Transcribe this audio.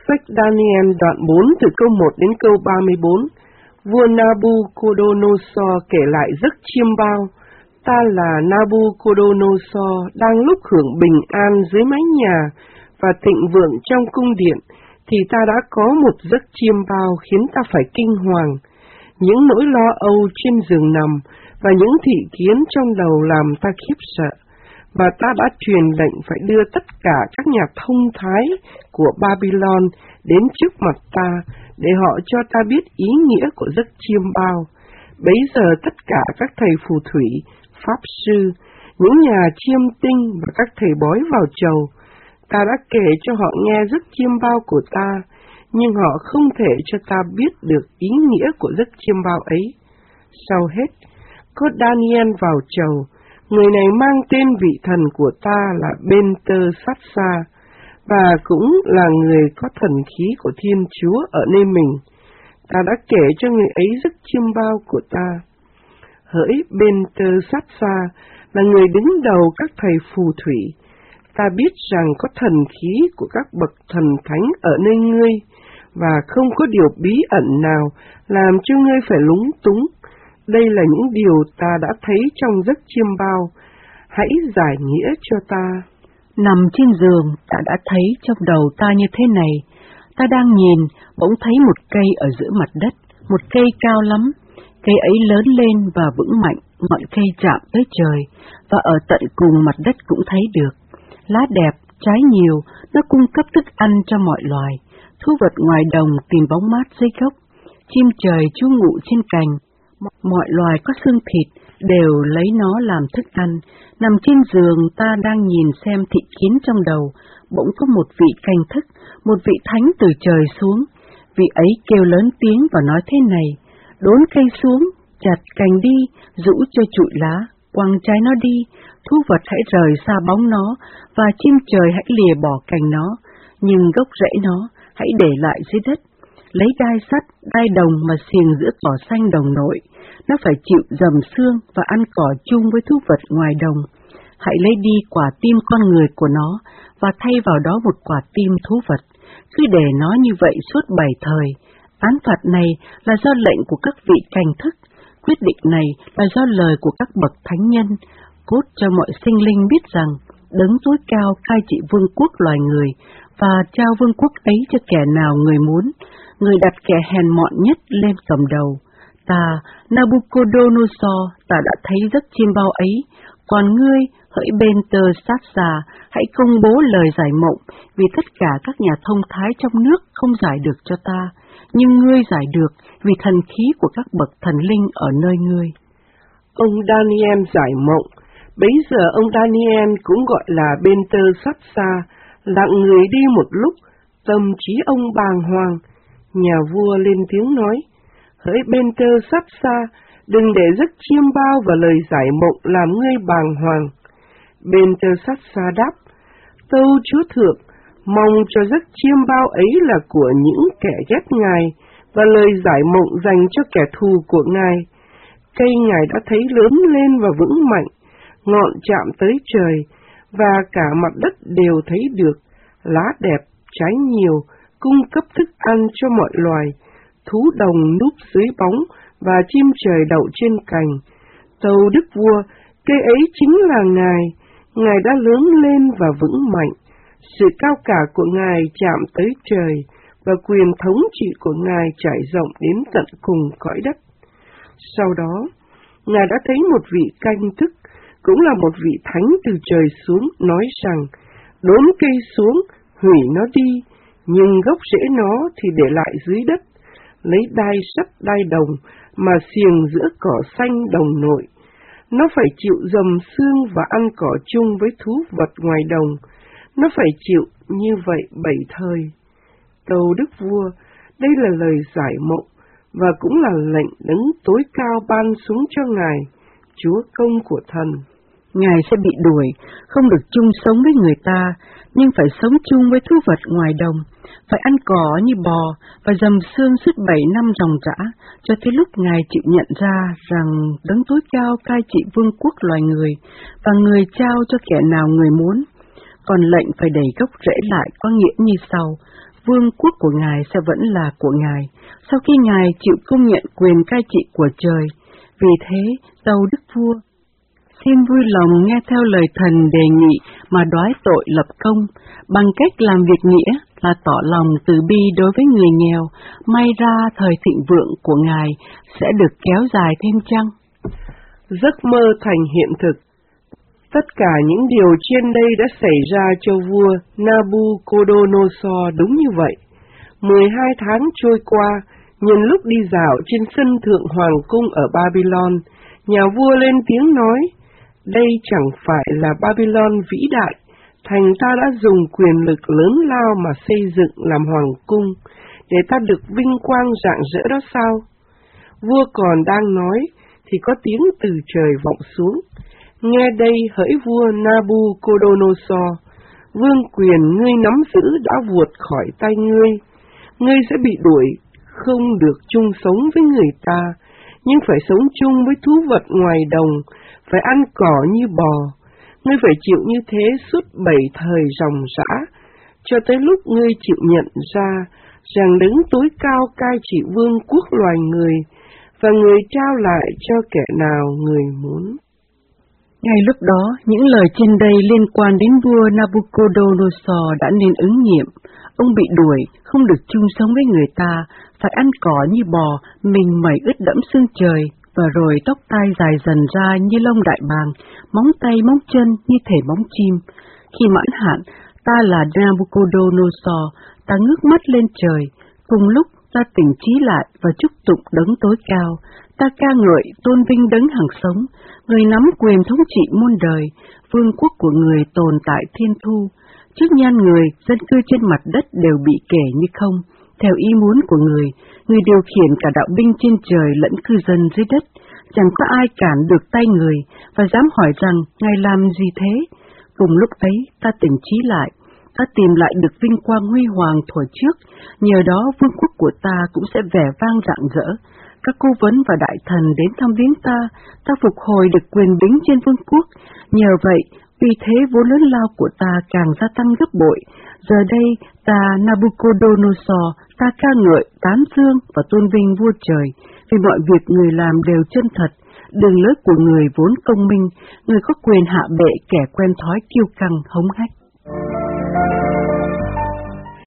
Sách Daniel đoạn 4 từ câu 1 đến câu 34. Vua Nabucodonosor kể lại giấc chiêm bao. Ta là Nabucodonosor, đang lúc hưởng bình an dưới mái nhà và thịnh vượng trong cung điện, thì ta đã có một giấc chiêm bao khiến ta phải kinh hoàng. Những nỗi lo âu trên giường nằm và những thị kiến trong đầu làm ta khiếp sợ. Và ta đã truyền lệnh phải đưa tất cả các nhà thông thái của Babylon đến trước mặt ta, để họ cho ta biết ý nghĩa của giấc chiêm bao. Bấy giờ tất cả các thầy phù thủy, pháp sư, những nhà chiêm tinh và các thầy bói vào chầu. Ta đã kể cho họ nghe giấc chiêm bao của ta, nhưng họ không thể cho ta biết được ý nghĩa của giấc chiêm bao ấy. Sau hết, có Daniel vào chầu. Người này mang tên vị thần của ta là Belteshazzar, và cũng là người có thần khí của Thiên Chúa ở nơi mình. Ta đã kể cho người ấy giấc chiêm bao của ta. Hỡi Belteshazzar là người đứng đầu các thầy phù thủy, ta biết rằng có thần khí của các bậc thần thánh ở nơi ngươi, và không có điều bí ẩn nào làm cho ngươi phải lúng túng. Đây là những điều ta đã thấy trong giấc chiêm bao. Hãy giải nghĩa cho ta. Nằm trên giường, ta đã thấy trong đầu ta như thế này. Ta đang nhìn, bỗng thấy một cây ở giữa mặt đất, một cây cao lắm. Cây ấy lớn lên và vững mạnh, ngọn cây chạm tới trời, và ở tận cùng mặt đất cũng thấy được. Lá đẹp, trái nhiều, nó cung cấp thức ăn cho mọi loài. Thú vật ngoài đồng tìm bóng mát dưới gốc. Chim trời trú ngụ trên cành. Mọi loài có xương thịt đều lấy nó làm thức ăn. Nằm trên giường ta đang nhìn xem thị kiến trong đầu, bỗng có một vị canh thức, một vị thánh từ trời xuống. Vị ấy kêu lớn tiếng và nói thế này: đốn cây xuống, chặt cành đi, rũ cho trụi lá, quăng trái nó đi, thú vật hãy rời xa bóng nó, và chim trời hãy lìa bỏ cành nó, nhưng gốc rễ nó hãy để lại dưới đất. Lấy đai sắt, đai đồng mà xiềng giữa cỏ xanh đồng nội, nó phải chịu dầm xương và ăn cỏ chung với thú vật ngoài đồng. Hãy lấy đi quả tim con người của nó và thay vào đó một quả tim thú vật, cứ để nó như vậy suốt 7 thời. Án phạt này là do lệnh của các vị canh thức, quyết định này là do lời của các bậc thánh nhân, cốt cho mọi sinh linh biết rằng Đấng tối cao cai trị vương quốc loài người và trao vương quốc ấy cho kẻ nào người muốn. Người đặt kẻ hèn mọn nhất lên cầm đầu. Ta, Nabucodonosor, ta đã thấy giấc chiêm bao ấy. Còn ngươi, hỡi Belteshazzar, hãy công bố lời giải mộng, vì tất cả các nhà thông thái trong nước không giải được cho ta, nhưng ngươi giải được vì thần khí của các bậc thần linh ở nơi ngươi. Ông Daniel giải mộng. Bấy giờ ông Daniel cũng gọi là Belteshazzar, lặng người đi một lúc, tâm trí ông bàng hoàng. Nhà vua lên tiếng nói: hỡi Belteshazzar, đừng để giấc chiêm bao và lời giải mộng làm ngươi bàng hoàng. Belteshazzar đáp: tâu Chúa Thượng, mong cho giấc chiêm bao ấy là của những kẻ ghét Ngài, và lời giải mộng dành cho kẻ thù của Ngài. Cây Ngài đã thấy lớn lên và vững mạnh, ngọn chạm tới trời, và cả mặt đất đều thấy được. Lá đẹp, trái nhiều, cung cấp thức ăn cho mọi loài. Thú đồng núp dưới bóng, và chim trời đậu trên cành. Tâu đức vua, cây ấy chính là Ngài. Ngài đã lớn lên và vững mạnh. Sự cao cả của Ngài chạm tới trời, và quyền thống trị của Ngài trải rộng đến tận cùng cõi đất. Sau đó, Ngài đã thấy một vị canh thức, cũng là một vị thánh từ trời xuống, nói rằng: đốn cây xuống, hủy nó đi, nhưng gốc rễ nó thì để lại dưới đất. Lấy đai sắt, đai đồng mà xiềng giữa cỏ xanh đồng nội. Nó phải chịu dầm xương và ăn cỏ chung với thú vật ngoài đồng. Nó phải chịu như vậy 7 thời. Tâu đức vua, đây là lời giải mộng, và cũng là lệnh Đấng tối cao ban xuống cho Ngài, Chúa công của thần. Ngài sẽ bị đuổi, không được chung sống với người ta, nhưng phải sống chung với thú vật ngoài đồng, phải ăn cỏ như bò và dầm xương suốt 7 năm ròng rã, cho tới lúc Ngài chịu nhận ra rằng Đấng tối cao cai trị vương quốc loài người, và người trao cho kẻ nào người muốn. Còn lệnh phải đẩy gốc rễ lại có nghĩa như sau: vương quốc của Ngài sẽ vẫn là của Ngài, sau khi Ngài chịu công nhận quyền cai trị của trời. Vì thế, tâu đức vua, xin vui lòng nghe theo lời thần đề nghị mà đoái tội lập công, bằng cách làm việc nghĩa là tỏ lòng từ bi đối với người nghèo, may ra thời thịnh vượng của Ngài sẽ được kéo dài thêm chăng? Giấc mơ thành hiện thực. Tất cả những điều trên đây đã xảy ra cho vua Nabucodonosor đúng như vậy. 12 tháng trôi qua, nhân lúc đi dạo trên sân thượng hoàng cung ở Babylon, nhà vua lên tiếng nói, đây chẳng phải là Babylon vĩ đại, thành ta đã dùng quyền lực lớn lao mà xây dựng làm hoàng cung, để ta được vinh quang rạng rỡ đó sao? Vua còn đang nói, thì có tiếng từ trời vọng xuống. Nghe đây hỡi vua Nabucodonosor, vương quyền ngươi nắm giữ đã vụt khỏi tay ngươi. Ngươi sẽ bị đuổi, không được chung sống với người ta, nhưng phải sống chung với thú vật ngoài đồng, phải ăn cỏ như bò. Ngươi phải chịu như thế suốt 7 thời ròng rã, cho tới lúc ngươi chịu nhận ra rằng đấng tối cao cai trị vương quốc loài người, và người trao lại cho kẻ nào người muốn. Ngay lúc đó, những lời trên đây liên quan đến vua Nabucodonosor đã nên ứng nghiệm. Ông bị đuổi, không được chung sống với người ta, phải ăn cỏ như bò, mình mẩy ướt đẫm xương trời, và rồi tóc tai dài dần ra như lông đại bàng, móng tay móng chân như thể móng chim. Khi mãn hạn, ta là Nabucodonosor, ta ngước mắt lên trời, cùng lúc ta tỉnh trí lại và chúc tụng đấng tối cao, ta ca ngợi tôn vinh đấng hằng sống, người nắm quyền thống trị muôn đời, vương quốc của người tồn tại thiên thu. Trước nhan người, dân cư trên mặt đất đều bị kể như không, theo ý muốn của người điều khiển cả đạo binh trên trời lẫn cư dân dưới đất, chẳng có ai cản được tay người, và dám hỏi rằng Ngài làm gì thế? Cùng lúc ấy, ta tỉnh trí lại, ta tìm lại được vinh quang huy hoàng thuở trước, nhờ đó vương quốc của ta cũng sẽ vẻ vang rạng rỡ. Các cố vấn và đại thần đến thăm viếng ta phục hồi được quyền bính trên vương quốc. Nhờ vậy, uy thế vốn lớn lao của ta càng gia tăng gấp bội. Giờ đây, ta Nabucodonosor, ta ca ngợi, tán dương và tôn vinh vua trời, vì mọi việc người làm đều chân thật. Đường lối của người vốn công minh, người có quyền hạ bệ kẻ quen thói kiêu căng hống hách.